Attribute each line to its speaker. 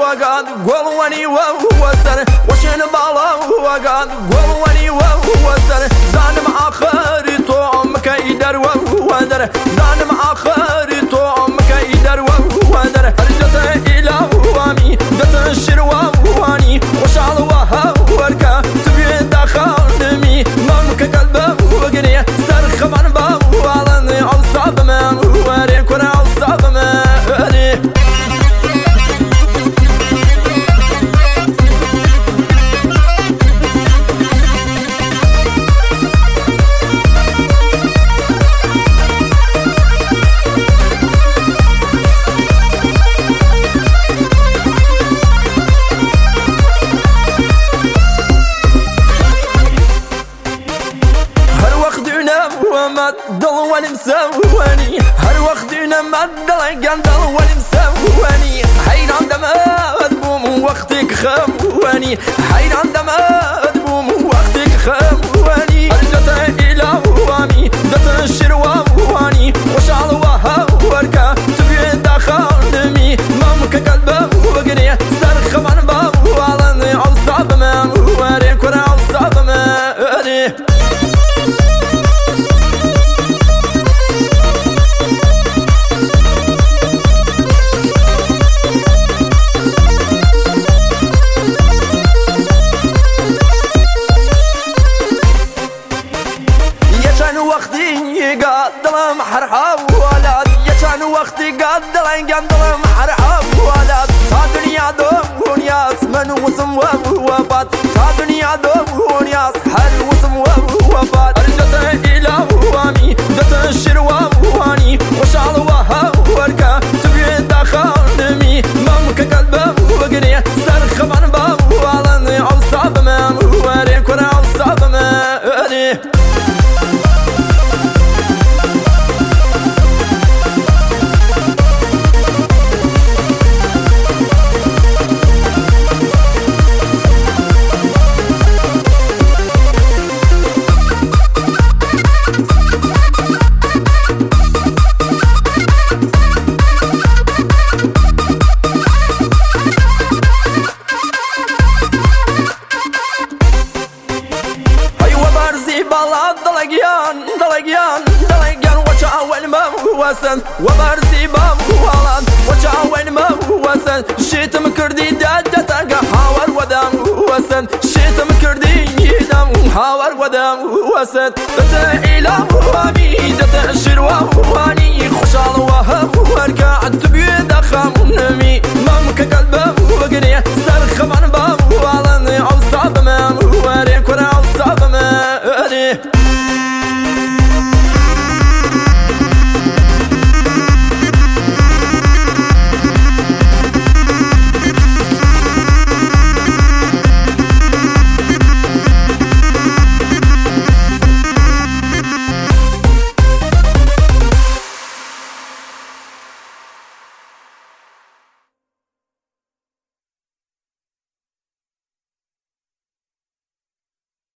Speaker 1: وقاد قولوني ووسر وشن بالا وقاد قولوني ووسر زانم آخر توم كيدر وودر زانم آخر توم كيدر وودر رجت إلى وامي دت الشرواني وشعل وها وركا تبي دخلني ممك قلبه وقني سرخ من بالني عصاب من وري كنا عصاب من ضل ونمسواني هر وقت ما ضل قندل ونمسواني حين عندما أذبوم وقتك خواني حين عندما أذبوم وقتك خواني رجت إلى وامي دت الشرواني وشعل وها وركا تبي دخلني ممك قلبه وقني سرخ من بالني عصاب من وري كنا عصاب من قدل محرها ولاد يشان وقتي قدل قندل محرها ولاد دنيا دوم ونياس من وسم وفات دنيا دوم ونياس حل وسم وفات رجت إلى وامي دت الشرواني وشعل وها وركا تبي دخلني ممك قلبه وقني سرخ من بالني عصاب من وري كنا عصاب من دلقيان وشاوين ما وسن وبرزي بام والان وشاوين ما وسن شيتم كردي دادتك حاور ودام وسن شيتم كردي يدام حاور ودام وسن دت إلى وامي دت الشروان